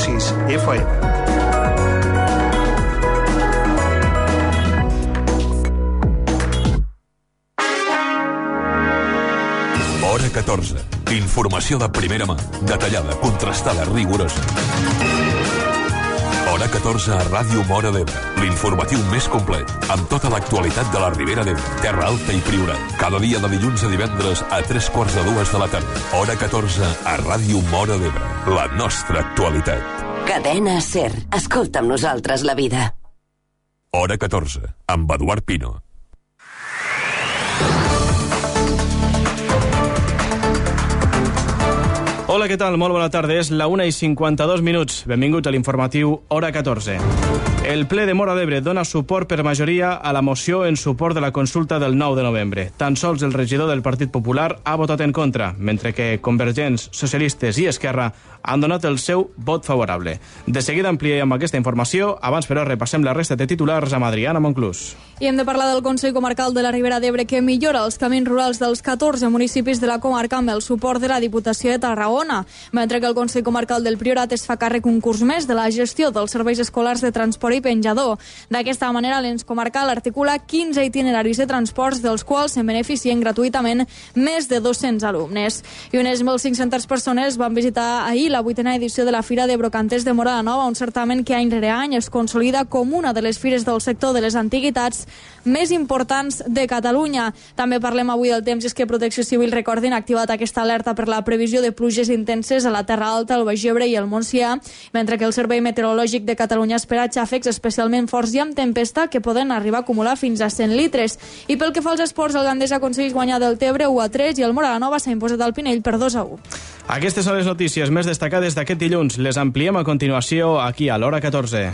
107.6 FM. Hora 14. Informació de primera mà, detallada, contrastada, rigorosa. Hora 14 a Ràdio Móra d'Ebre. L'informatiu més complet, amb tota l'actualitat de la Ribera d'Ebre, Terra Alta i Priorat. Cada dia de dilluns a divendres a 3:45 de la tarda. Hora 14 a Ràdio Móra d'Ebre. La nostra actualitat. Cadena SER. Escolta amb nosaltres la vida. Hora 14, amb Eduard Pino. Hola, què tal? Molt bona tarda. És la 1:52. Benvinguts a l'informatiu Hora 14. El ple de Móra d'Ebre dona suport per majoria a la moció en suport de la consulta del 9 de novembre. Tan sols el regidor del Partit Popular ha votat en contra, mentre que Convergents, Socialistes i Esquerra han donat el seu vot favorable. De seguida ampliem aquesta informació. Abans, però, repassem la resta de titulars amb Adriana Monclús. I hem de parlar del Consell Comarcal de la Ribera d'Ebre, que millora els camins rurals dels 14 municipis de la comarca amb el suport de la Diputació de Tarragona, mentre que el Consell Comarcal del Priorat es fa càrrec un curs més de la gestió dels serveis escolars de transport i penjador. D'aquesta manera, l'ens comarcal articula 15 itineraris de transports, dels quals se'n beneficien gratuïtament més de 200 alumnes. I unes 1.500 persones van visitar ahir la 8a edició de la Fira de Brocanters de Móra la Nova, un certamen que any rere any es consolida com una de les fires del sector de les antiguitats més importants de Catalunya. També parlem avui del temps, i és que Protecció Civil, recordin, ha activat aquesta alerta per la previsió de pluges intenses a la Terra Alta, el Baix Ebre i el Montsià, mentre que el Servei Meteorològic de Catalunya espera xàfecs especialment forts i amb tempesta que poden arribar a acumular fins a 100 litres. I pel que fa als esports, el Gandés aconsegueix guanyar del Tebre 1-3 i el Móra la Nova s'ha imposat al Pinell per 2-1. Aquestes són les notícies més destacades d'aquest dilluns. Les ampliem a continuació aquí a l'Hora 14.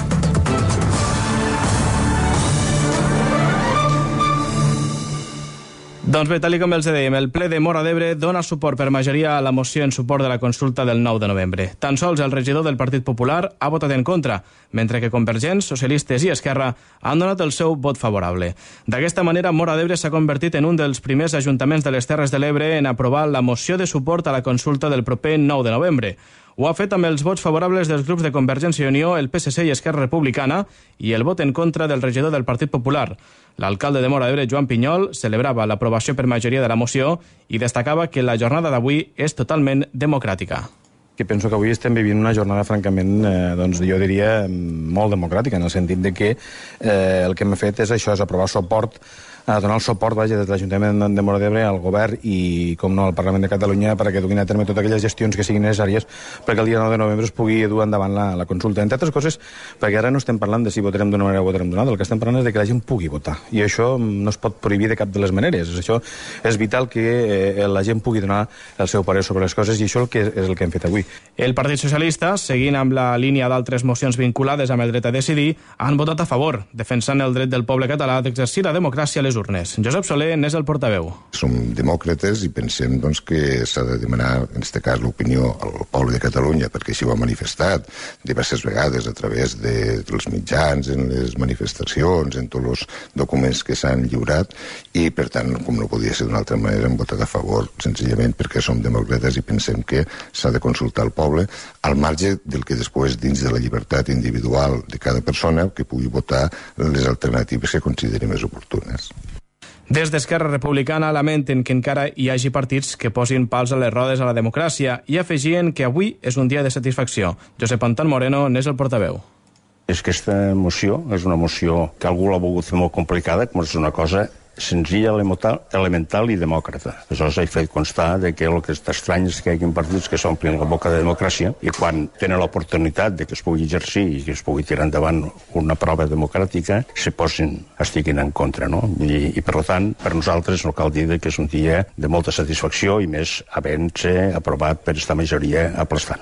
Doncs bé, tal com els dèiem, el ple de Móra d'Ebre dona suport per majoria a la moció en suport de la consulta del 9 de novembre. Tan sols el regidor del Partit Popular ha votat en contra, mentre que Convergents, Socialistes i Esquerra han donat el seu vot favorable. D'aquesta manera, Móra d'Ebre s'ha convertit en un dels primers ajuntaments de les Terres de l'Ebre en aprovar la moció de suport a la consulta del proper 9 de novembre. Ho ha fet amb els vots favorables dels grups de Convergència i Unió, el PSC i Esquerra Republicana i el vot en contra del regidor del Partit Popular. L'alcalde de Móra d'Ebre, Joan Pinyol, celebrava l'aprovació per majoria de la moció i destacava que la jornada d'avui és totalment democràtica. Que penso que avui estem vivint una jornada francament, doncs jo diria, molt democràtica, en el sentit de que el que hem fet és això, és aprovar suport, donar el suport des de l'Ajuntament de Móra d'Ebre al govern i, com no, al Parlament de Catalunya perquè duguin a terme totes aquelles gestions que siguin necessàries perquè el dia 9 de novembre es pugui dur endavant la consulta. Entre altres coses, perquè ara no estem parlant de si votarem d'una manera o votarem d'una altra, el que estem parlant és de que la gent pugui votar. I això no es pot prohibir de cap de les maneres. Això és vital que la gent pugui donar el seu parer sobre les coses i això és el que hem fet avui. El Partit Socialista, seguint amb la línia d'altres mocions vinculades amb el dret a decidir, han votat a favor, defensant el dret del poble català d'exercir la democràcia a les urnes. Josep Soler n'és el portaveu. Som demòcrates i pensem doncs, que s'ha de demanar, en aquest cas, l'opinió al poble de Catalunya, perquè així ho ha manifestat diverses vegades a través dels mitjans, en les manifestacions, en tots els documents que s'han lliurat, i, per tant, com no podia ser d'una altra manera, hem votat a favor, senzillament perquè som demòcrates i pensem que s'ha de consultar el poble, al marge del que després, dins de la llibertat individual de cada persona, que pugui votar les alternatives que consideri més oportunes. Des d'Esquerra Republicana lamenten que encara hi hagi partits que posin pals a les rodes a la democràcia i afegien que avui és un dia de satisfacció. Josep Anton Moreno n'és el portaveu. És que aquesta moció és una moció que algú l'ha volgut fer molt complicada, com és una cosa senzilla, elemental i demòcrata. Aleshores, he fet constar que el que està estrany és que hi hagi partits que s'omplin la boca de democràcia i quan tenen l'oportunitat de que es pugui exercir i que es pugui tirar endavant una prova democràtica, estiguin en contra, no? I per tant, per nosaltres no cal dir que és un dia de molta satisfacció i més havent-se aprovat per esta majoria aplastant.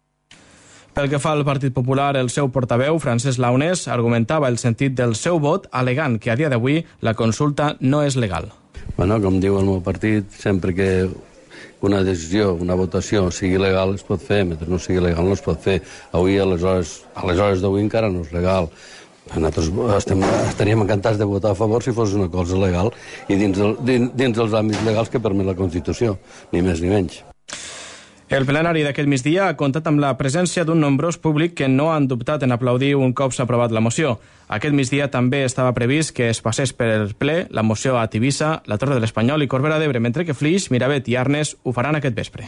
Pel que fa al Partit Popular, el seu portaveu, Francesc Launés, argumentava el sentit del seu vot, alegant que a dia d'avui la consulta no és legal. Bueno, com diu el meu partit, sempre que una decisió, una votació sigui legal es pot fer, mentre no sigui legal no es pot fer. Avui, a les hores d'avui encara no és legal. Nosaltres estaríem encantats de votar a favor si fos una cosa legal i dins dels àmbits legals que permet la Constitució, ni més ni menys. El plenari d'aquest migdia ha comptat amb la presència d'un nombrós públic que no han dubtat en aplaudir un cop s'ha aprovat la moció. Aquest migdia també estava previst que es passés per el ple la moció a Tivissa, la Torre de l'Espanyol i Corbera d'Ebre, mentre que Flix, Miravet i Arnes ho faran aquest vespre.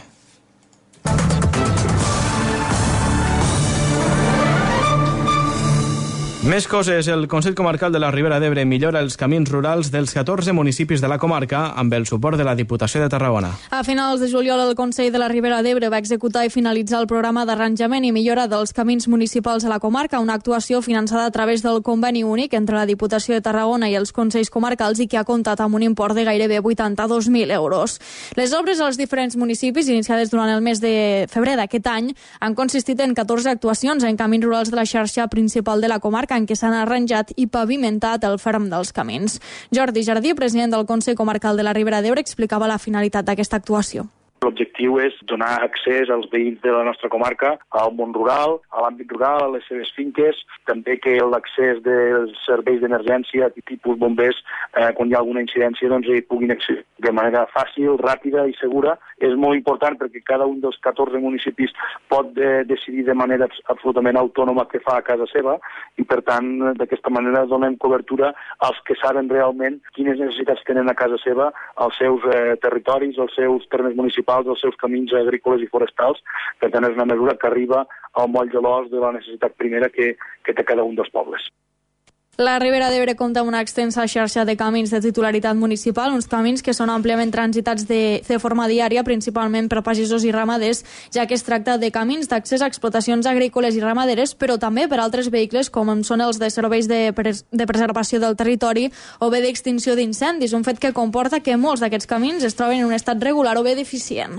Més coses. El Consell Comarcal de la Ribera d'Ebre millora els camins rurals dels 14 municipis de la comarca amb el suport de la Diputació de Tarragona. A finals de juliol, el Consell de la Ribera d'Ebre va executar i finalitzar el programa d'arranjament i millora dels camins municipals a la comarca, una actuació finançada a través del conveni únic entre la Diputació de Tarragona i els Consells Comarcals i que ha comptat amb un import de gairebé 82.000 euros. Les obres als diferents municipis, iniciades durant el mes de febrer d'aquest any, han consistit en 14 actuacions en camins rurals de la xarxa principal de la comarca, en què s'han arranjat i pavimentat el ferm dels camins. Jordi Jardí, president del Consell Comarcal de la Ribera d'Ebre, explicava la finalitat d'aquesta actuació. L'objectiu és donar accés als veïns de la nostra comarca al món rural, a l'àmbit rural, a les seves finques, també que l'accés dels serveis d'emergència, tipus bombers, quan hi ha alguna incidència, doncs hi puguin accedir de manera fàcil, ràpida i segura. És molt important perquè cada un dels 14 municipis pot decidir de manera absolutament autònoma què fa a casa seva i, per tant, d'aquesta manera donem cobertura als que saben realment quines necessitats tenen a casa seva, als seus territoris, als seus termes municipals, els seus camins agrícoles i forestals. Per tant, és una mesura que arriba al moll de l'os de la necessitat primera que té cada un dels pobles. La Ribera d'Ebre compta amb una extensa xarxa de camins de titularitat municipal, uns camins que són àmpliament transitats de forma diària, principalment per pagesos i ramaders, ja que es tracta de camins d'accés a explotacions agrícoles i ramaderes, però també per altres vehicles, com són els de serveis de preservació del territori o bé d'extinció d'incendis, un fet que comporta que molts d'aquests camins es troben en un estat regular o bé deficient.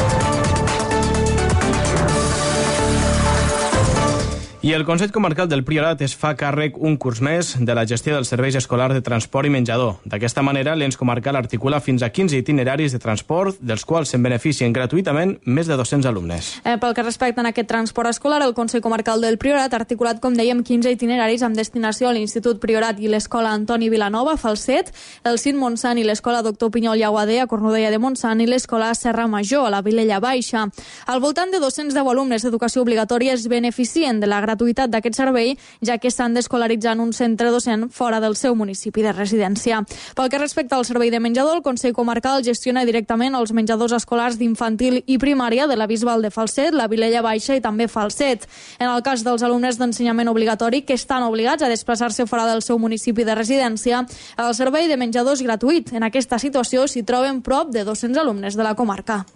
I el Consell Comarcal del Priorat es fa càrrec un curs més de la gestió dels serveis escolars de transport i menjador. D'aquesta manera, l'ens comarcal articula fins a 15 itineraris de transport, dels quals se'n beneficien gratuïtament més de 200 alumnes. Pel que respecta a aquest transport escolar, el Consell Comarcal del Priorat ha articulat, com dèiem, 15 itineraris amb destinació a l'Institut Priorat i l'Escola Antoni Vilanova, Falset, el CIN Montsant i l'Escola Doctor Pinyol i Aguadé, a Cornudella de Montsant, i l'Escola Serra Major, a la Vilella Baixa. Al voltant de 210 alumnes d'educació obligatòria es beneficien de la gratuïtat d'aquest servei, ja que s'han d'escolaritzar en un centre docent fora del seu municipi de residència. Pel que respecta al servei de menjador, el Consell Comarcal gestiona directament els menjadors escolars d'infantil i primària de la Bisbal de Falset, la Vilella Baixa i també Falset. En el cas dels alumnes d'ensenyament obligatori que estan obligats a desplaçar-se fora del seu municipi de residència, el servei de menjador és gratuït. En aquesta situació s'hi troben prop de 200 alumnes de la comarca.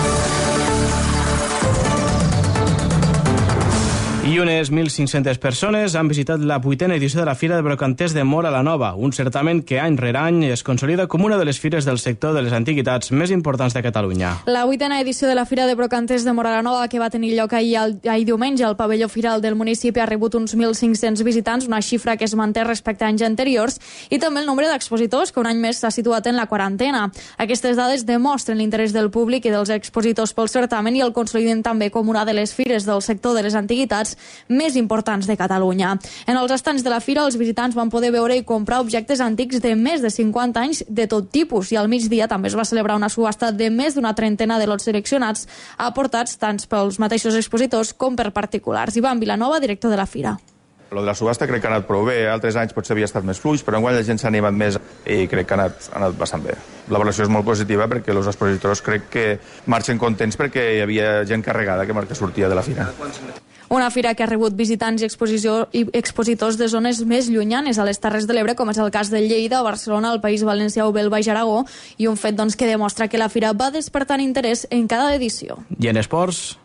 I unes 1.500 persones han visitat la 8a edició de la Fira de Brocanters de Móra la Nova, un certamen que any rere any es consolida com una de les fires del sector de les antiguitats més importants de Catalunya. La 8a edició de la Fira de Brocanters de Móra la Nova, que va tenir lloc ahir diumenge al pavelló firal del municipi, ha rebut uns 1.500 visitants, una xifra que es manté respecte a anys anteriors, i també el nombre d'expositors, que un any més s'ha situat en la quarantena. Aquestes dades demostren l'interès del públic i dels expositors pel certamen i el consoliden també com una de les fires del sector de les antiguitats més importants de Catalunya. En els estants de la fira, els visitants van poder veure i comprar objectes antics de més de 50 anys de tot tipus, i al migdia també es va celebrar una subhasta de més d'una trentena de lots seleccionats, aportats tant pels mateixos expositors com per particulars. Ivan Vilanova, director de la fira. Lo de la subhasta crec que ha anat prou bé. Altres anys potser havia estat més fluix, però enguany la gent s'ha animat més i crec que ha anat bastant bé. La valoració és molt positiva perquè els expositors crec que marxen contents perquè hi havia gent carregada que sortia de la fira. Una fira que ha rebut visitants i expositors de zones més llunyanes a les Terres de l'Ebre, com és el cas de Lleida, Barcelona, el País Valencià o el Baix Aragó, i un fet que demostra que la fira va despertant interès en cada edició. I en esports?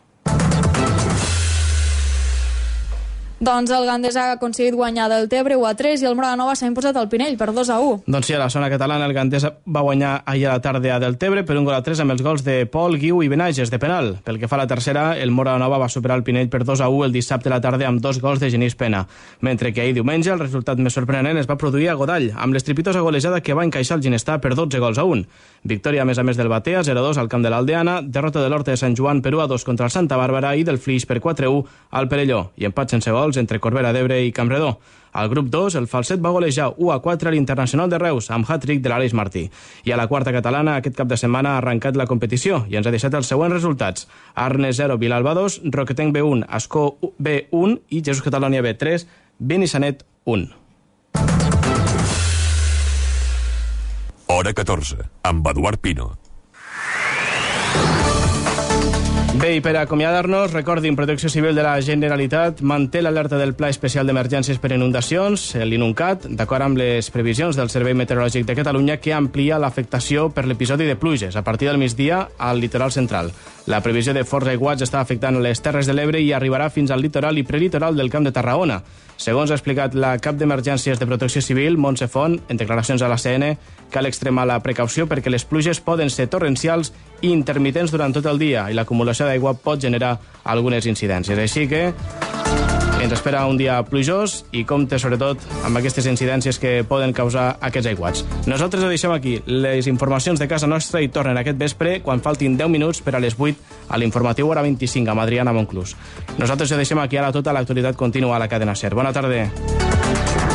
Doncs el Gandesa ha aconseguit guanyar del Tebre 1-3 i el Móra la Nova s'ha imposat al Pinell per 2-1. Doncs sí, a la zona catalana el Gandesa va guanyar ahir a la tarda del Tebre per 1-3 amb els gols de Pol, Guiu i Benages de penal. Pel que fa a la tercera, el Móra la Nova va superar el Pinell per 2-1 el dissabte a la tarda amb 2 gols de Genís Pena. Mentre que ahir diumenge el resultat més sorprenent es va produir a Godall, amb l'estrepitosa golejada que va encaixar el Ginestà per 12-1. Victòria a més del Batea, 0-2 al camp de l'Aldeana, derrota de l'Horta de Sant Joan per 1-2 contra el Santa Bàrbara i del Flix per 4-1 al Perelló. I empat sense gols gols entre Corbera d'Ebre i Campredó. Al grup 2, el Falset va golejar 1-4 a l'Internacional de Reus, amb hat-trick de l'Aleix Martí. I a la quarta catalana, aquest cap de setmana ha arrencat la competició i ens ha deixat els següents resultats. Arnes 0, Vilalba 2, Roquetenc B1, Ascó B1 i Jesús Catalònia B3, Benissanet 1. Hora 14, amb Eduard Pino. Bé, i per acomiadar-nos, recordin, Protecció Civil de la Generalitat manté l'alerta del Pla Especial d'Emergències per Inundacions, l'INUNCAT, d'acord amb les previsions del Servei Meteorològic de Catalunya, que amplia l'afectació per l'episodi de pluges a partir del migdia al litoral central. La previsió de forts aiguats està afectant les Terres de l'Ebre i arribarà fins al litoral i prelitoral del Camp de Tarragona. Segons ha explicat la cap d'Emergències de Protecció Civil, Montse Font, en declaracions a l'ACN, cal extremar la precaució perquè les pluges poden ser torrencials i intermitents durant tot el dia i l'acumulació d'aigua pot generar algunes incidències. Així que ens espera un dia plujós i compte sobretot amb aquestes incidències que poden causar aquests aiguats. Nosaltres ho deixem aquí. Les informacions de casa nostra hi tornen aquest vespre quan faltin 10 minuts per a les 8 a l'informatiu Hora 25 amb Adriana Monclús. Nosaltres ho deixem aquí, ara tota l'actualitat continua a la cadena SER. Bona tarda.